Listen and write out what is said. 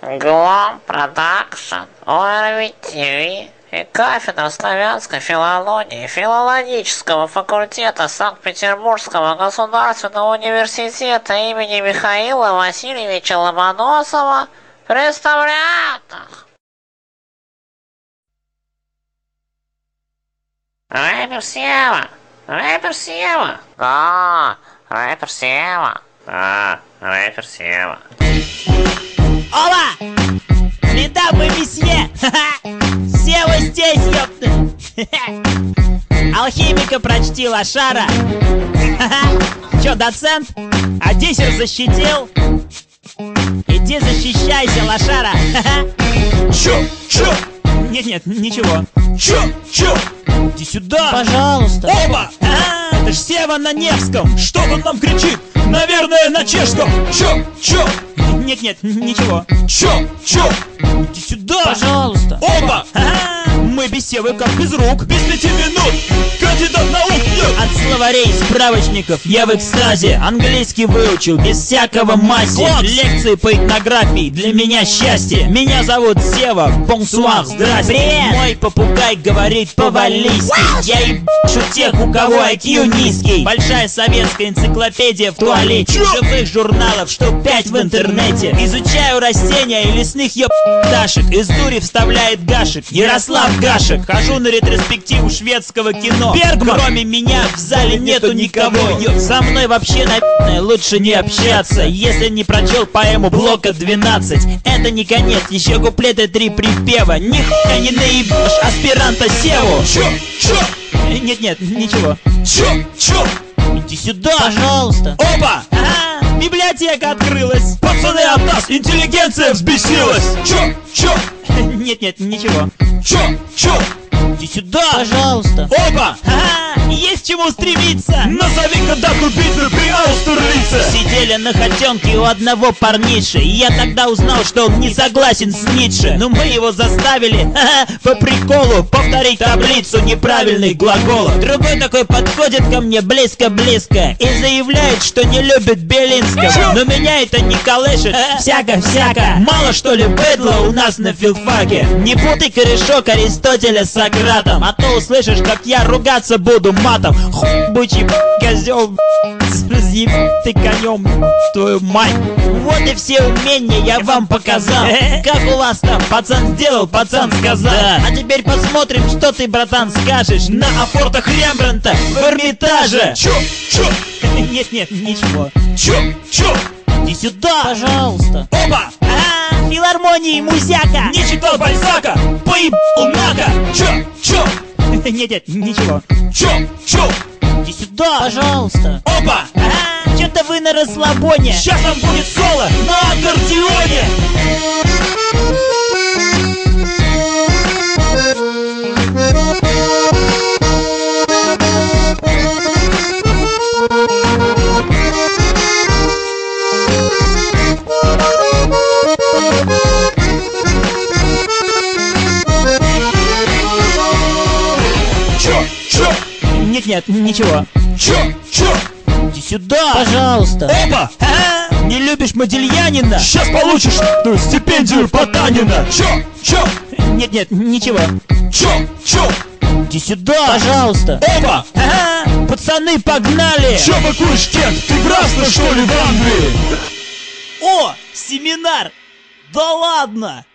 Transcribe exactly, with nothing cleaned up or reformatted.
Глом Продакшн, ОРВ ТВ и кафедра славянской филологии филологического факультета Санкт-Петербургского государственного университета имени Михаила Васильевича Ломоносова представляют рэпер Сева, рэпер Сева, да, рэпер Сева, да, рэпер Сева. Ола! Летапы месье! Сева здесь, ёпта! Алхимика прочти, лошара! Чё, доцент? А диссер защитил? Иди защищайся, лошара! Чё? Чё? Нет-нет, ничего. Чё? Чё? Иди сюда! Пожалуйста! Оба! А, это ж Сева на Невском! Что он нам кричит? Наверное, на чешском. Чё? Чё? Нет-нет, ничего. Чё? Чё? Иди сюда! Пожалуйста! Оба! А, мы без Севы как без рук. Без пяти минут кандидат наук нет. От словарей и справочников я в экстазе. Английский выучил без всякого мази. Лекции по этнографии для меня счастье. Меня зовут Сева, бонсуар, здрасте. Привет. Мой попугай говорит по-валлийски. Я ебашу тех, у кого ай кью низкий. Большая советская энциклопедия в туалете. Чё? Живых журналов штук пять в интернете. Изучаю растения и лесных еб***дашек. Из дури вставляет Гашек, Ярослав Гашек. Хожу на ретроспективу шведского кино. Бергман. Кроме меня в зале нету никого. Со мной вообще, наверное, лучше не общаться, если не прочел поэму блока двенадцать. Это не конец, еще куплеты три припева. Нихуя не наебешь аспиранта Севу. Чё? Чё? Нет-нет, ничего. Чё? Чё? Иди сюда! Пожалуйста! Опа! Ага, библиотека открылась! Пацаны, от нас интеллигенция взбесилась. Чё? Чё? Нет-нет, ничего. Чё? Чё? Иди сюда! Пожалуйста! Опа! Ага, есть к чему стремиться! Назови-ка дату битвы при Аустерлице. Сидели на хотенке у одного парниши, и я тогда узнал, что он не согласен с Ницше. Но мы его заставили, ха-ха, по приколу повторить таблицу неправильных глаголов. Другой такой подходит ко мне близко-близко и заявляет, что не любит Белинского. Но меня это не колышет, всяко-всяко. Мало что ли быдла у нас на филфаке? Не путай корешок Аристотеля с Сократом, а то услышишь, как я ругаться буду матом. Хуй бычий козел, разъеб ты конем, твою мать. Вот и все умения я вам показал. Как у вас там? Пацан сделал, пацан сказал. А теперь посмотрим, что ты, братан, скажешь на афортах Рембрандта в Эрмитаже. Чё? Чё? Нет-нет, ничего. Чё? Чё? Иди сюда! Пожалуйста! Опа! А, филармонии музяка! Не читал Бальзака? Поебал нака! Чё? Чё? Нет-нет, ничего. Чё? Чё? Иди сюда! Пожалуйста! Опа! А, что-то вы на расслабоне. Сейчас там будет соло на аккордеоне. Чё? Чё? Нет-нет, ничего. Чё? Чё? Иди сюда! Пожалуйста! Опа! А, не любишь Модельянина? Сейчас получишь ту стипендию Потанина. Чё? Чё? Нет-нет, ничего. Чё? Чё? Иди сюда! Пожалуйста! Опа! Ага, пацаны, погнали! Чё быкуешь, Кент? Ты красный, что ли, в Англии? О, семинар! Да ладно!